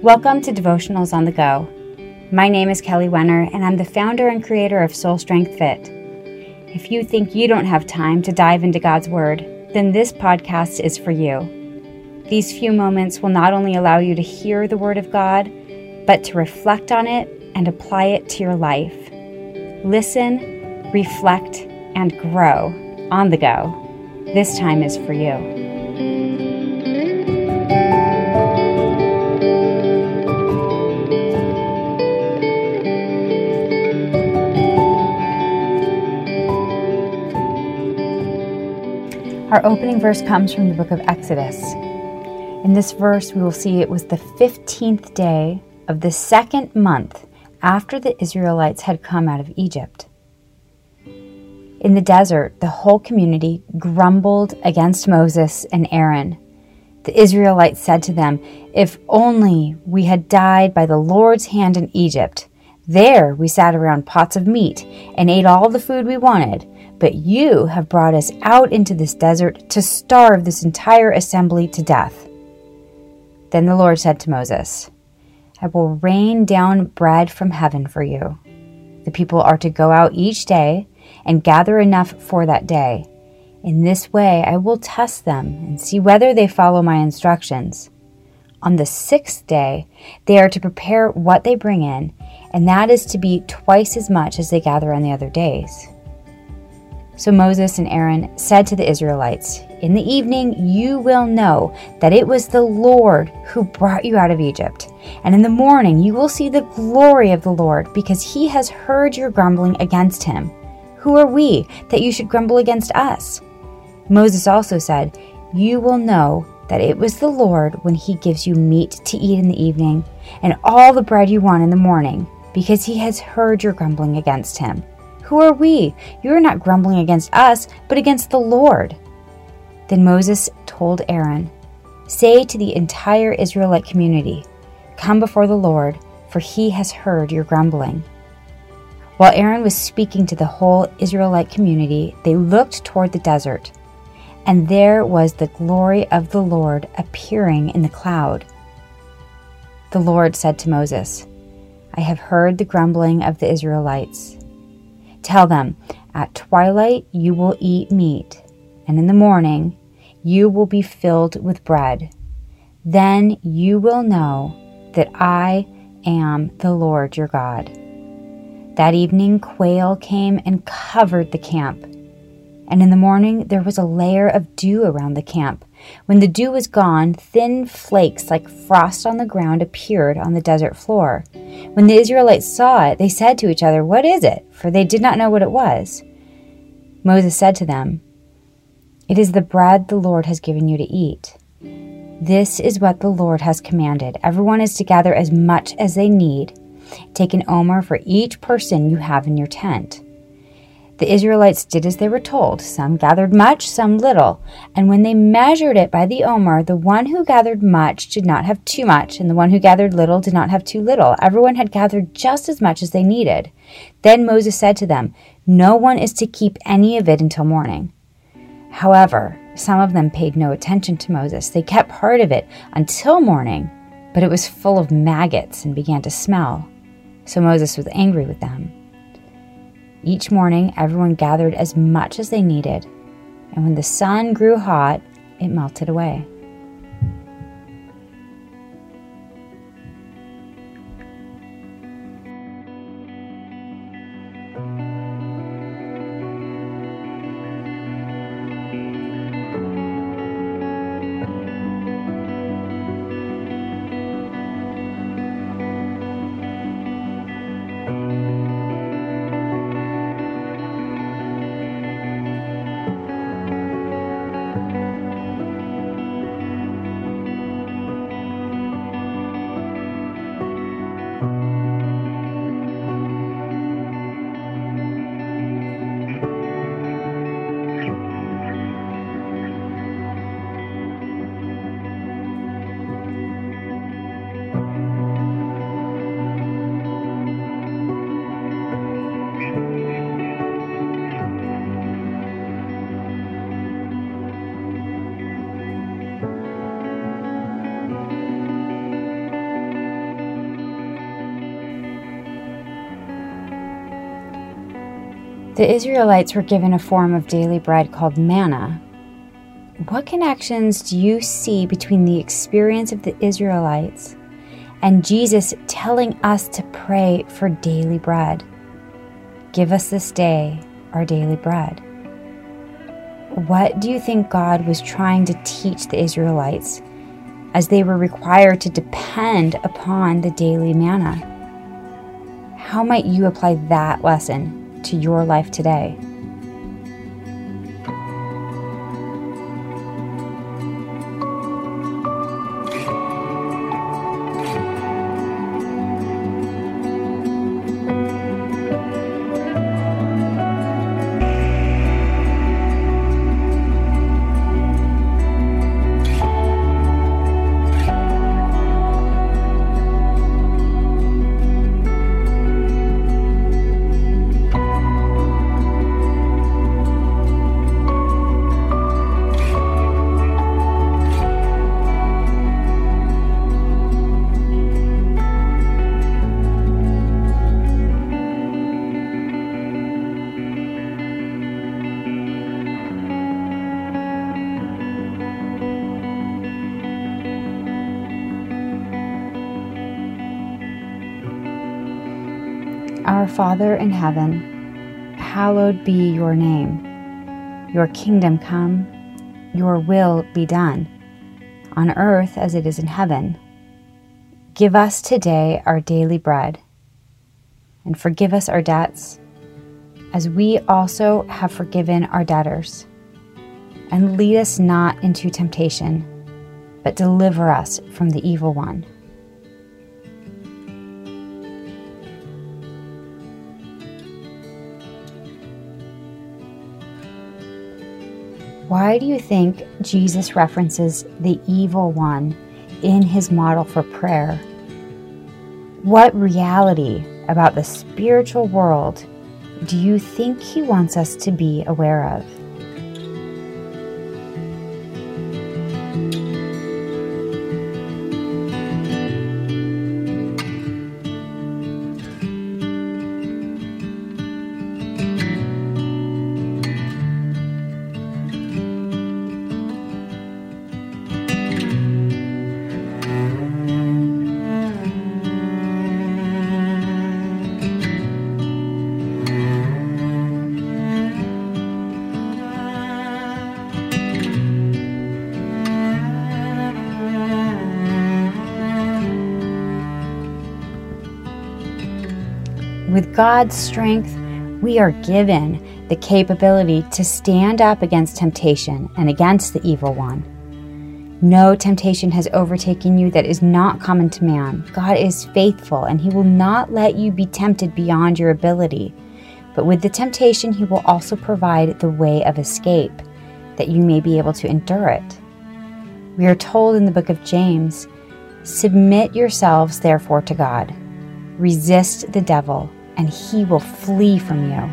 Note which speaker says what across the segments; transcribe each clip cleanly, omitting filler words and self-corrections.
Speaker 1: Welcome to Devotionals on the Go. My name is Kelly Wenner, and I'm the founder and creator of Soul Strength Fit. If you think you don't have time to dive into God's Word, then this podcast is for you. These few moments will not only allow you to hear the Word of God, but to reflect on it and apply it to your life. Listen, reflect, and grow on the go. This time is for you. Our opening verse comes from the book of Exodus. In this verse, we will see it was the 15th day of the second month after the Israelites had come out of Egypt. In the desert, the whole community grumbled against Moses and Aaron. The Israelites said to them, "If only we had died by the Lord's hand in Egypt. There we sat around pots of meat and ate all the food we wanted. But you have brought us out into this desert to starve this entire assembly to death." Then the Lord said to Moses, "I will rain down bread from heaven for you. The people are to go out each day and gather enough for that day. In this way I will test them and see whether they follow my instructions. On the 6th day they are to prepare what they bring in, and that is to be twice as much as they gather on the other days." So Moses and Aaron said to the Israelites, "In the evening you will know that it was the Lord who brought you out of Egypt. And in the morning you will see the glory of the Lord, because he has heard your grumbling against him. Who are we that you should grumble against us?" Moses also said, "You will know that it was the Lord when he gives you meat to eat in the evening and all the bread you want in the morning, because he has heard your grumbling against him. Who are we? You are not grumbling against us, but against the Lord." Then Moses told Aaron, "Say to the entire Israelite community, 'Come before the Lord, for he has heard your grumbling.'" While Aaron was speaking to the whole Israelite community, they looked toward the desert, and there was the glory of the Lord appearing in the cloud. The Lord said to Moses, "I have heard the grumbling of the Israelites. Tell them, at twilight you will eat meat, and in the morning you will be filled with bread. Then you will know that I am the Lord your God." That evening quail came and covered the camp, and in the morning there was a layer of dew around the camp. When the dew was gone, thin flakes like frost on the ground appeared on the desert floor. When the Israelites saw it, they said to each other, "What is it?" For they did not know what it was. Moses said to them, "It is the bread the Lord has given you to eat. This is what the Lord has commanded. Everyone is to gather as much as they need. Take an omer for each person you have in your tent." The Israelites did as they were told. Some gathered much, some little. And when they measured it by the omer, the one who gathered much did not have too much, and the one who gathered little did not have too little. Everyone had gathered just as much as they needed. Then Moses said to them, "No one is to keep any of it until morning." However, some of them paid no attention to Moses. They kept part of it until morning, but it was full of maggots and began to smell. So Moses was angry with them. Each morning, everyone gathered as much as they needed, and when the sun grew hot, it melted away. The Israelites were given a form of daily bread called manna. What connections do you see between the experience of the Israelites and Jesus telling us to pray for daily bread? Give us this day our daily bread. What do you think God was trying to teach the Israelites as they were required to depend upon the daily manna? How might you apply that lesson to your life today? Our Father in heaven, hallowed be your name. Your kingdom come, your will be done, on earth as it is in heaven. Give us today our daily bread, and forgive us our debts, as we also have forgiven our debtors. And lead us not into temptation, but deliver us from the evil one. Why do you think Jesus references the evil one in his model for prayer? What reality about the spiritual world do you think he wants us to be aware of? With God's strength, we are given the capability to stand up against temptation and against the evil one. No temptation has overtaken you that is not common to man. God is faithful, and he will not let you be tempted beyond your ability. But with the temptation, he will also provide the way of escape, that you may be able to endure it. We are told in the book of James, "Submit yourselves therefore to God. Resist the devil, and he will flee from you."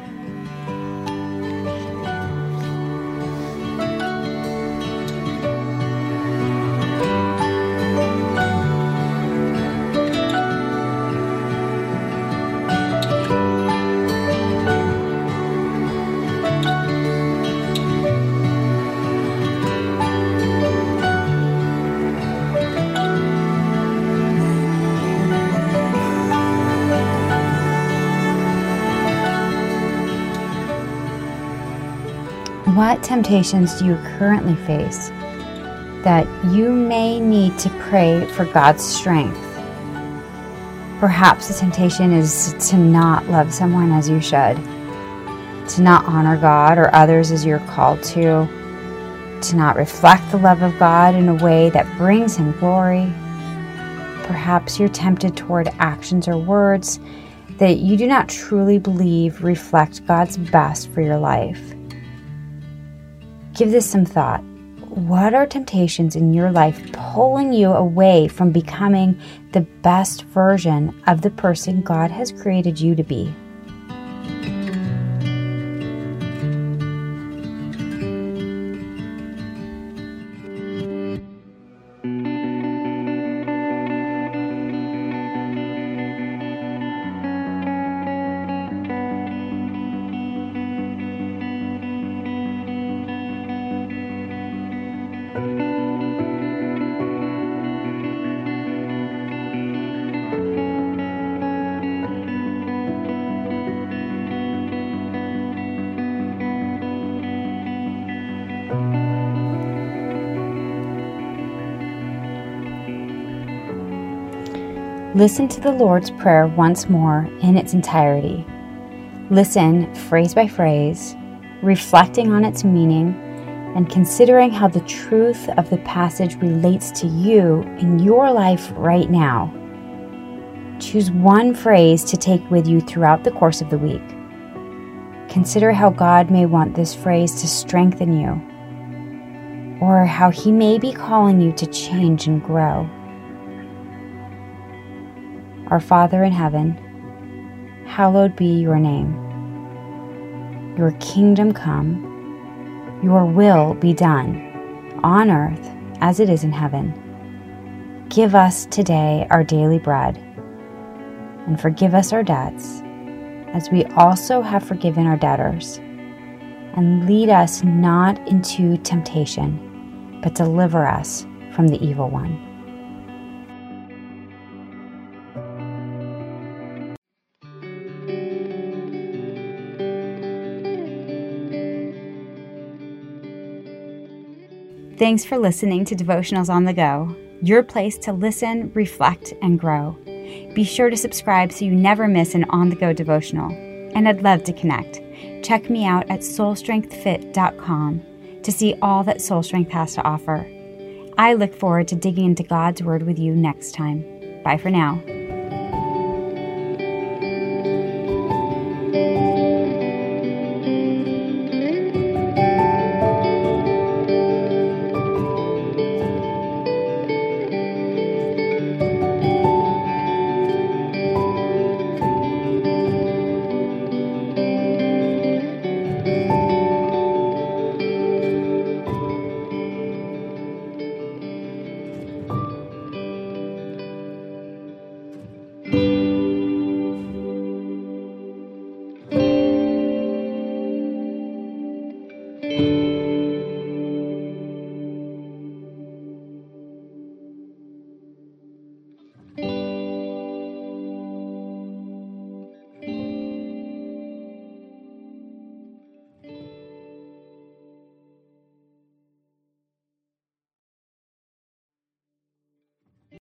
Speaker 1: What temptations do you currently face that you may need to pray for God's strength? Perhaps the temptation is to not love someone as you should, to not honor God or others as you're called to not reflect the love of God in a way that brings him glory. Perhaps you're tempted toward actions or words that you do not truly believe reflect God's best for your life. Give this some thought. What are temptations in your life pulling you away from becoming the best version of the person God has created you to be? Listen to the Lord's Prayer once more in its entirety. Listen phrase by phrase, reflecting on its meaning and considering how the truth of the passage relates to you in your life right now. Choose one phrase to take with you throughout the course of the week. Consider how God may want this phrase to strengthen you, or how He may be calling you to change and grow. Our Father in heaven, hallowed be your name. Your kingdom come, your will be done, on earth as it is in heaven. Give us today our daily bread, and forgive us our debts, as we also have forgiven our debtors. And lead us not into temptation, but deliver us from the evil one. Thanks for listening to Devotionals on the Go, your place to listen, reflect, and grow. Be sure to subscribe so you never miss an on-the-go devotional. And I'd love to connect. Check me out at soulstrengthfit.com to see all that Soul Strength has to offer. I look forward to digging into God's Word with you next time. Bye for now.